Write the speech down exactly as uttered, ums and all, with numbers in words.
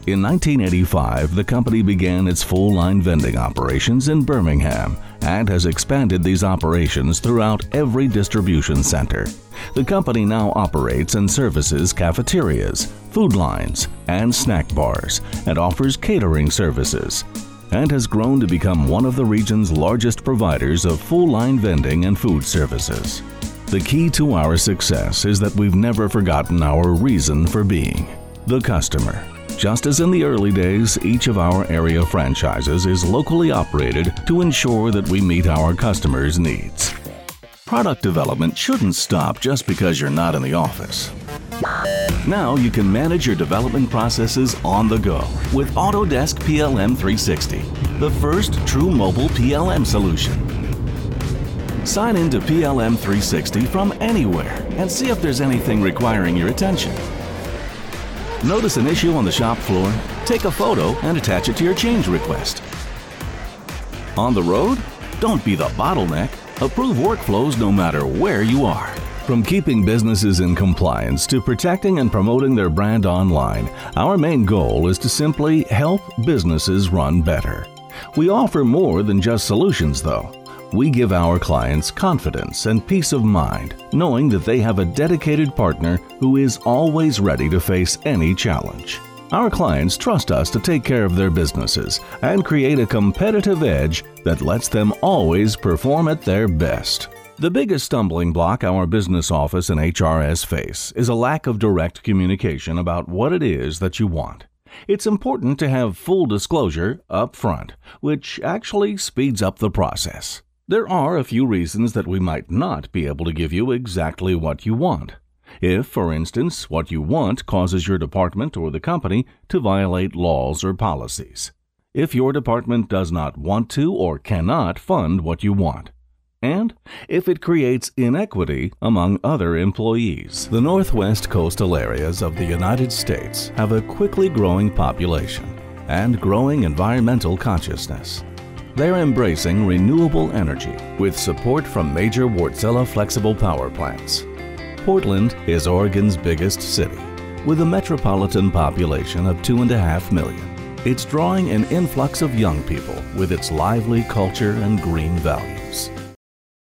In nineteen eighty-five, the company began its full-line vending operations in Birmingham and has expanded these operations throughout every distribution center. The company now operates and services cafeterias, food lines, and snack bars, and offers catering services, and has grown to become one of the region's largest providers of full-line vending and food services. The key to our success is that we've never forgotten our reason for being: the customer. Just as in the early days, each of our area franchises is locally operated to ensure that we meet our customers' needs. Product development shouldn't stop just because you're not in the office. Now you can manage your development processes on the go with Autodesk P L M three sixty, the first true mobile P L M solution. Sign into P L M three sixty from anywhere and see if there's anything requiring your attention. Notice an issue on the shop floor? Take a photo and attach it to your change request. On the road? Don't be the bottleneck. Approve workflows no matter where you are. From keeping businesses in compliance to protecting and promoting their brand online, our main goal is to simply help businesses run better. We offer more than just solutions, though. We give our clients confidence and peace of mind, knowing that they have a dedicated partner who is always ready to face any challenge. Our clients trust us to take care of their businesses and create a competitive edge that lets them always perform at their best. The biggest stumbling block our business office and H R S face is a lack of direct communication about what it is that you want. It's important to have full disclosure up front, which actually speeds up the process. There are a few reasons that we might not be able to give you exactly what you want. If, for instance, what you want causes your department or the company to violate laws or policies. If your department does not want to or cannot fund what you want. And if it creates inequity among other employees. The northwest coastal areas of the United States have a quickly growing population and growing environmental consciousness. They're embracing renewable energy with support from major Wärtsilä flexible power plants. Portland is Oregon's biggest city, with a metropolitan population of two and a half million. It's drawing an influx of young people with its lively culture and green values.